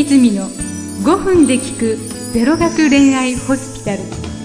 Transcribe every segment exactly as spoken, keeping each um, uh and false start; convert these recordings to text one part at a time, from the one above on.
泉のごふんで聞くゼロ学恋愛ホスピタル。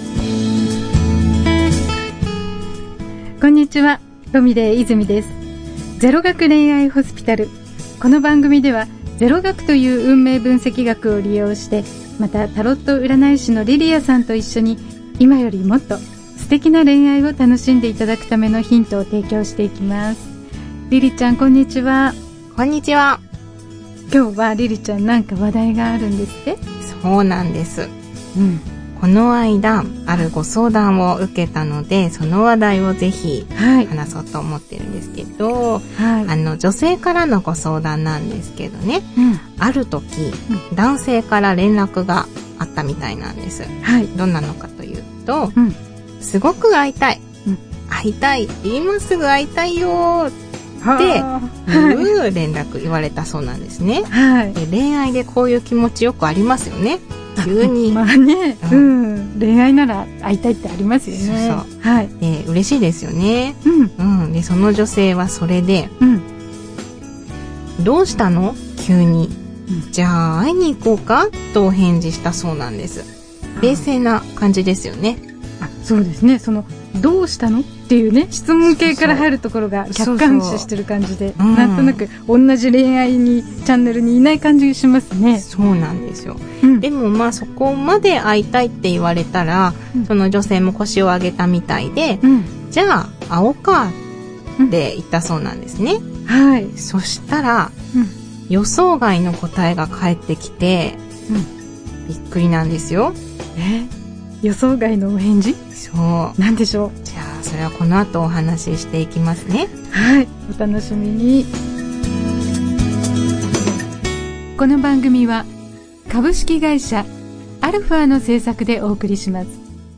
こんにちは、ロミレイ泉です。ゼロ学恋愛ホスピタル。この番組ではゼロ学という運命分析学を利用して、またタロット占い師のリリアさんと一緒に今よりもっと素敵な恋愛を楽しんでいただくためのヒントを提供していきます。リリちゃん、こんにちは。 こんにちは。 今日はリリちゃん、なんか話題があるんですって？ そうなんです、 うん、 この間あるご相談を受けたので、その話題をぜひ話そうと思ってるんですけど、はい、あの女性からのご相談なんですけどね、うん、ある時、うん、男性から連絡があったみたいなんです、はい、どんなのかというと、うん、すごく会いたい、うん、会いたい、今すぐ会いたいよっていう連絡言われたそうなんですね、はい、で恋愛でこういう気持ちよくありますよね。急にまあね、うんうん、恋愛なら会いたいってありますよね。 そうそう、はい、で嬉しいですよね、うんうん、でその女性はそれで、うん、どうしたの急に、うん、じゃあ会いに行こうかとお返事したそうなんです。冷静な感じですよね。 あ、そうですね。そのどうしたのっていうね、質問形から入るところが客観視してる感じで、そうそう、うん、なんとなく同じ恋愛にチャンネルにいない感じがしますね。 そうなんですよ、うん、でもまあそこまで会いたいって言われたら、うん、その女性も腰を上げたみたいで、うん、じゃあ会おうかって言ったそうなんですね、うん、はい。そしたら、うん、予想外の答えが返ってきて、うん、びっくりなんですよ。 え、予想外のお返事？ そう。 なんでしょう。 じゃあそれはこの後お話ししていきますね。 はい、お楽しみに。この番組は株式会社アルファの制作でお送りします。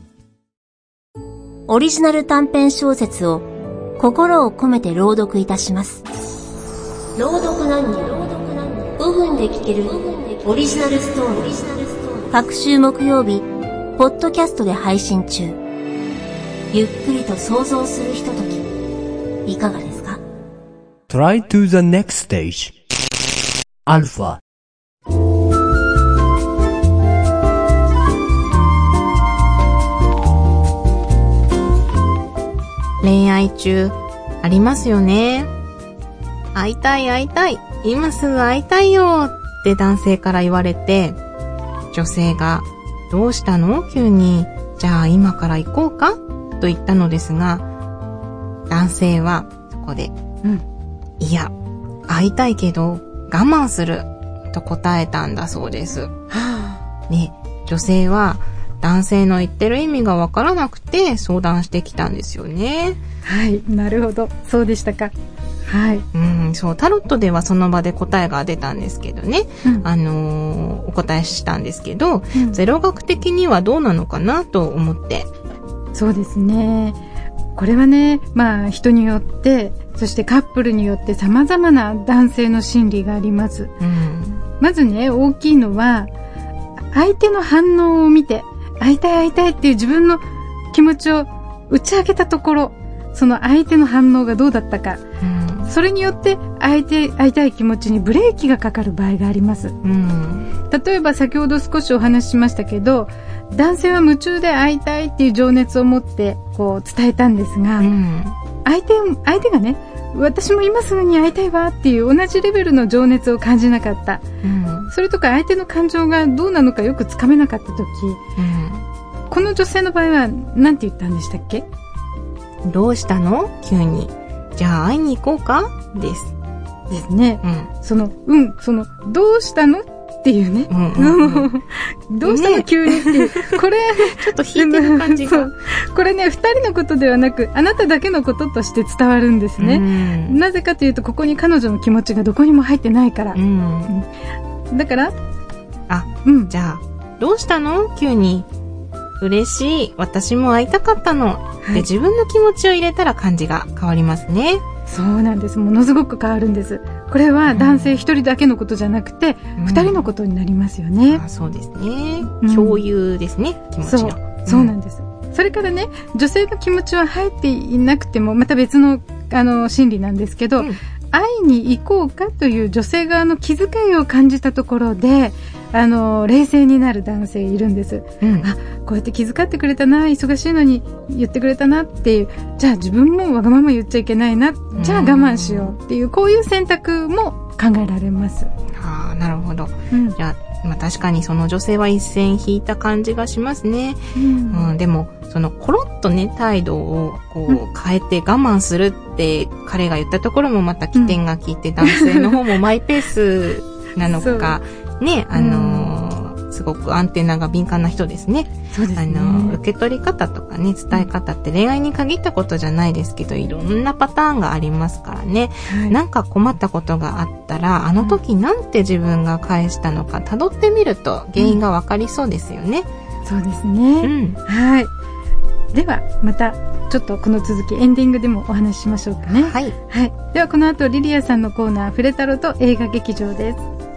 オリジナル短編小説を心を込めて朗読いたします。朗読何人ごふんで聞けるオリジナルストーリー。各週木曜日ポッドキャストで配信中。ゆっくりと想像するひととき、いかがですか？ Try to the next stage. アルファ。 恋愛中ありますよね。会いたい会いたい、今すぐ会いたいよって男性から言われて、女性がどうしたの急に、じゃあ今から行こうかと言ったのですが、男性はそこで、うん、いや会いたいけど我慢すると答えたんだそうです、はあ、ね、女性は男性の言ってる意味がわからなくて相談してきたんですよね。 はい、なるほど、そうでしたか。はい、うん、 そう、タロットではその場で答えが出たんですけどね、うん、あのー、お答えしたんですけど、うん、ゼロ学的にはどうなのかなと思って。 そうですね、これはね、まあ人によって、そしてカップルによって様々な男性の心理があります、うん、まずね、大きいのは相手の反応を見て、会いたい会いたいっていう自分の気持ちを打ち明けたところ、その相手の反応がどうだったか、うん、それによって相手会いたい気持ちにブレーキがかかる場合があります、うん、例えば先ほど少しお話ししましたけど、男性は夢中で会いたいっていう情熱を持ってこう伝えたんですが、うん、相手相手がね、私も今すぐに会いたいわっていう同じレベルの情熱を感じなかった、うん、それとか相手の感情がどうなのかよくつかめなかった時、うん、この女性の場合は何て言ったんでしたっけ？ どうしたの急に、じゃあ会いに行こうかですですね、うん、そのうんそのどうしたのっていうね、うんうんうん、どうしたの、ね、急にっていう、これちょっと引いてる感じがこれね、二人のことではなくあなただけのこととして伝わるんですね、うん、なぜかというと、ここに彼女の気持ちがどこにも入ってないから、うんうん、だからあ、うん、じゃあどうしたの急に、嬉しい、私も会いたかったの、はい、で自分の気持ちを入れたら感じが変わりますね。 そうなんです、ものすごく変わるんです。これは男性一人だけのことじゃなくて、うん、二人のことになりますよね、 あ、そうですね、うん、共有ですね、気持ちの。そう、 そうなんです、うん、それからね、女性の気持ちは入っていなくてもまた別のあの心理なんですけど、うん、 会いに行こうかという女性側の気遣いを感じたところで、あの冷静になる男性いるんです、うん、あ、こうやって気遣ってくれたな、忙しいのに言ってくれたなっていう、じゃあ自分もわがまま言っちゃいけないな、じゃあ我慢しようっていう、こういう選択も考えられます。 ああ、なるほど、うん、じゃあ、まあ、確かにその女性は一線引いた感じがしますね、うんうん、でもそのコロッとね態度をこう変えて我慢するって彼が言ったところもまた起点が効いて、うん、男性の方もマイペースなのかね、あのーうん、すごくアンテナが敏感な人ですね。 そうですね。 あのー、受け取り方とかね、伝え方って恋愛に限ったことじゃないですけど、いろんなパターンがありますからね。はい、なんか困ったことがあったら、あの時なんて自分が返したのか辿ってみると原因がわかりそうですよね。 うん、そうですね。うん。はい。ではまたちょっとこの続きエンディングでもお話ししましょうかね。 はい。 はい。ではこの後リリアさんのコーナー、フレタロと映画劇場です。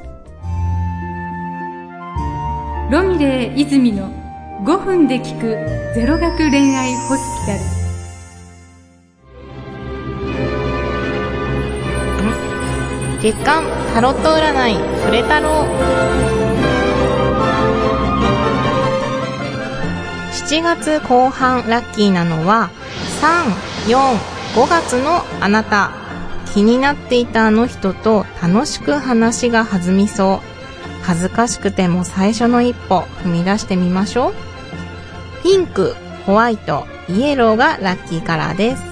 ロミレー泉のごふんで聞くゼロ学恋愛ホスピタル。 月刊タロット占いフレタロ。しちがつこう半ラッキーなのはさん、よん、ごがつのあなた。気になっていたあの人と楽しく話が弾みそう。恥ずかしくても最初の一歩踏み出してみましょう。ピンク、ホワイト、イエローがラッキーカラーです。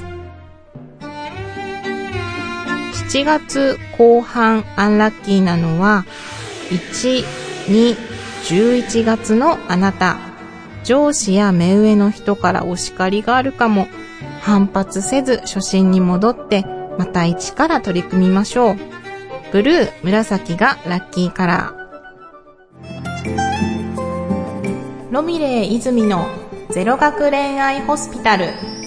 しちがつこう半アンラッキーなのはいち、に、じゅういちがつのあなた。上司や目上の人からお叱りがあるかも。反発せず初心に戻ってまた一から取り組みましょう。ブルー、紫がラッキーカラー。ロミレー泉のゼロ学恋愛ホスピタル。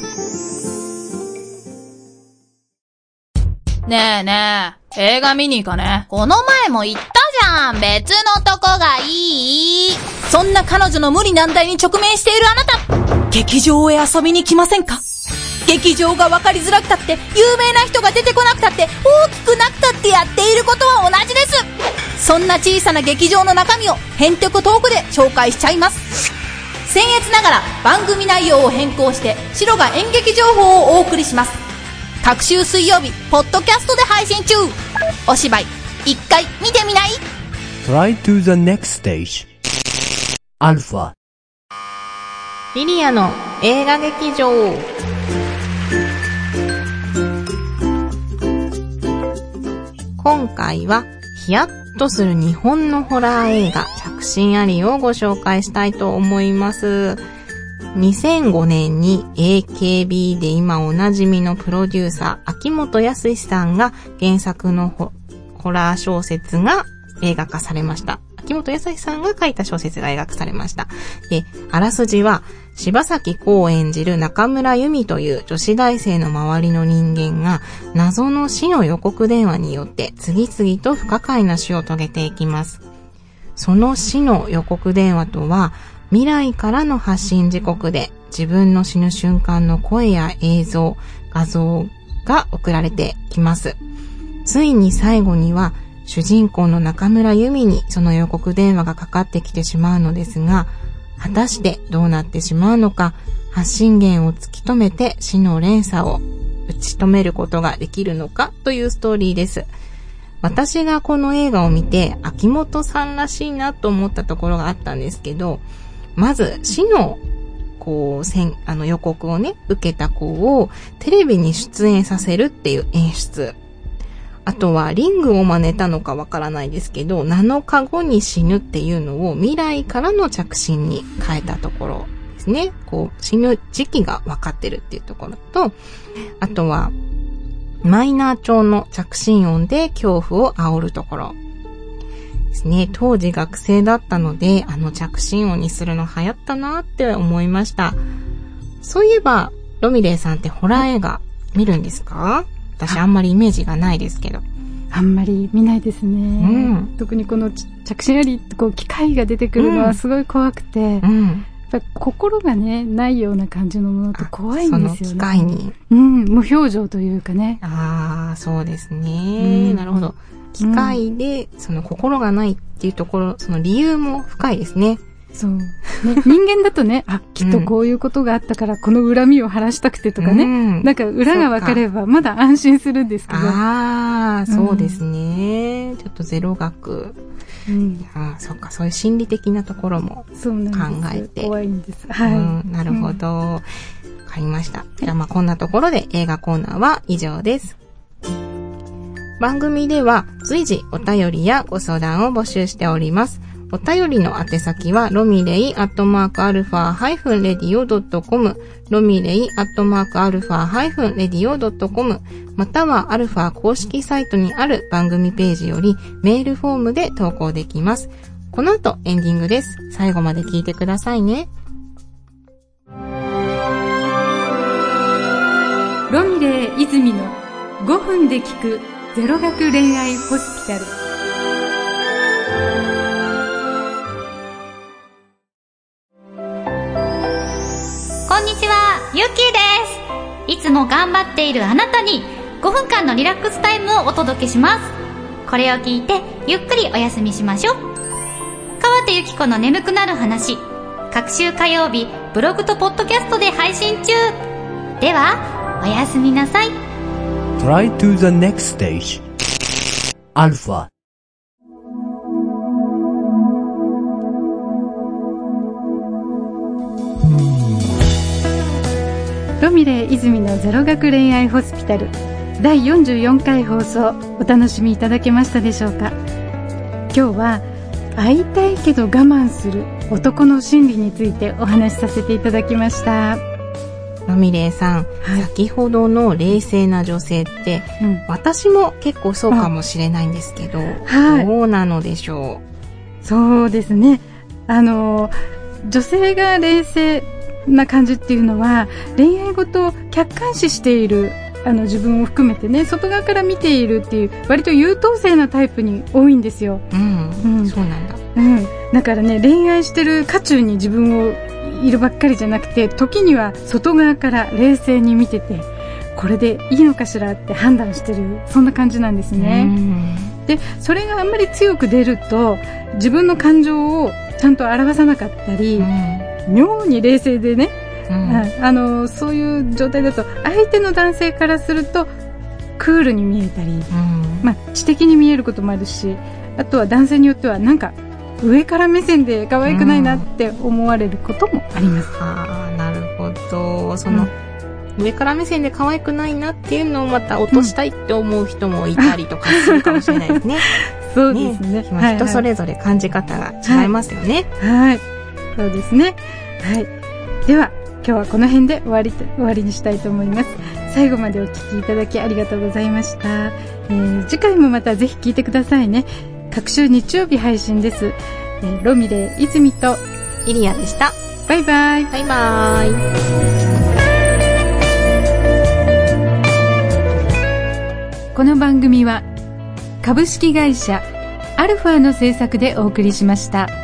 ねえねえ、映画見に行かね。この前も言ったじゃん。別のとこがいい。そんな彼女の無理難題に直面しているあなた、劇場へ遊びに来ませんか？劇場が分かりづらくたって、有名な人が出てこなくたって、大きくなくたってやっていることは同じです。そんな小さな劇場の中身をヘンテコトークで紹介しちゃいます。僭越ながら番組内容を変更して白が演劇情報をお送りします。各週水曜日ポッドキャストで配信中。お芝居一回見てみない？ Try to the next stage. アルファ。 リリアの映画劇場。今回はヒヤッとする日本のホラー映画着信ありをご紹介したいと思います。にせんごねんに エーケービー で今おなじみのプロデューサー秋元康さんが原作の ホ, ホラー小説が映画化されました。秋元康さんが書いた小説が映画化されました。で、あらすじは柴咲コウを演じる中村由美という女子大生の周りの人間が謎の死の予告電話によって次々と不可解な死を遂げていきます。その死の予告電話とは未来からの発信時刻で自分の死ぬ瞬間の声や映像、画像が送られてきます。ついに最後には主人公の中村由美にその予告電話がかかってきてしまうのですが、果たしてどうなってしまうのか、発信源を突き止めて死の連鎖を打ち止めることができるのかというストーリーです。私がこの映画を見て秋元さんらしいなと思ったところがあったんですけど、まず死のこうせんあの予告をね受けた子をテレビに出演させるっていう演出。あとはリングを真似たのかわからないですけど、なのかごに死ぬっていうのを未来からの着信に変えたところですね。こう死ぬ時期がわかってるっていうところと、あとはマイナー調の着信音で恐怖を煽るところですね。当時学生だったので、あの着信音にするの流行ったなって思いました。そういえばロミレイさんってホラー映画見るんですか？私あんまりイメージがないですけど。 あんまり見ないですね。うん、特にこの着信ありこう機械が出てくるのはすごい怖くて、うん、やっぱ心がねないような感じのものって怖いんですよね。 その機械に、 うん、無表情というかね。 ああ、そうですね、うん。なるほど。機械で、その心がないっていうところ、その理由も深いですね。 そう。ね、人間だとね、あ、きっとこういうことがあったから、この恨みを晴らしたくてとかね。うん、なんか裏が分かれば、まだ安心するんですけど。 ああ、そうですね。うん、ちょっとゼロ学。うん、ああ、そっか、そういう心理的なところも考えて。 怖いんです。はい。うん、 なるほど。わ、うん、かりました。じゃあまあこんなところで映画コーナーは以上です。番組では随時お便りやご相談を募集しております。お便りの宛先はロミレイアットマークアルファハイフンレディオドットコム、ロミレイアットマークアルファハイフンレディオドットコム、またはアルファ公式サイトにある番組ページよりメールフォームで投稿できます。この後エンディングです。最後まで聞いてくださいね。 ロミレイ泉のごふんで聞くゼロ学恋愛ホスピタル。 こんにちは、ゆっきーです。いつも頑張っているあなたにごふんかんのリラックスタイムをお届けします。これを聞いてゆっくりお休みしましょう。川手ゆき子の眠くなる話、各週火曜日ブログとポッドキャストで配信中。ではおやすみなさい。 Try to the next stage. Alpha。 ロミレイ泉のゼロ学恋愛ホスピタルだいよんじゅうよんかい放送、お楽しみいただけましたでしょうか。今日は会いたいけど我慢する男の心理についてお話しさせていただきました。 ロミレイさん、はい、先ほどの冷静な女性って、うん、私も結構そうかもしれないんですけど、はい、どうなのでしょう。そうですね、あの女性が冷静な感じっていうのは恋愛事を客観視している、あの自分を含めてね、外側から見ているっていう割と優等生なタイプに多いんですよ。 うん、うん、そうなんだ。 うん、だからね、恋愛してる渦中に自分をいるばっかりじゃなくて、時には外側から冷静に見てて、これでいいのかしらって判断してる、そんな感じなんですね。うん、でそれがあんまり強く出ると自分の感情をちゃんと表さなかったり、うん、妙に冷静でね、うん、あのそういう状態だと相手の男性からするとクールに見えたり、うん、まあ、知的に見えることもあるし、あとは男性によってはなんか上から目線で可愛くないなって思われることもあります。 うん、ああ、なるほど。その、うん、上から目線で可愛くないなっていうのをまた落としたいって思う人もいたりとかするかもしれないですね。 そうですね。ね、 まあ、人それぞれ感じ方が違いますよね。 はい、はい、そうですね。はい。では今日はこの辺で終わり終わりにしたいと思います。最後までお聞きいただきありがとうございました。えー、次回もまたぜひ聞いてくださいね。各週日曜日配信です。えー、ロミレイ泉とイリアでした。 バイバイ。 バイバイ。 この番組は株式会社アルファの制作でお送りしました。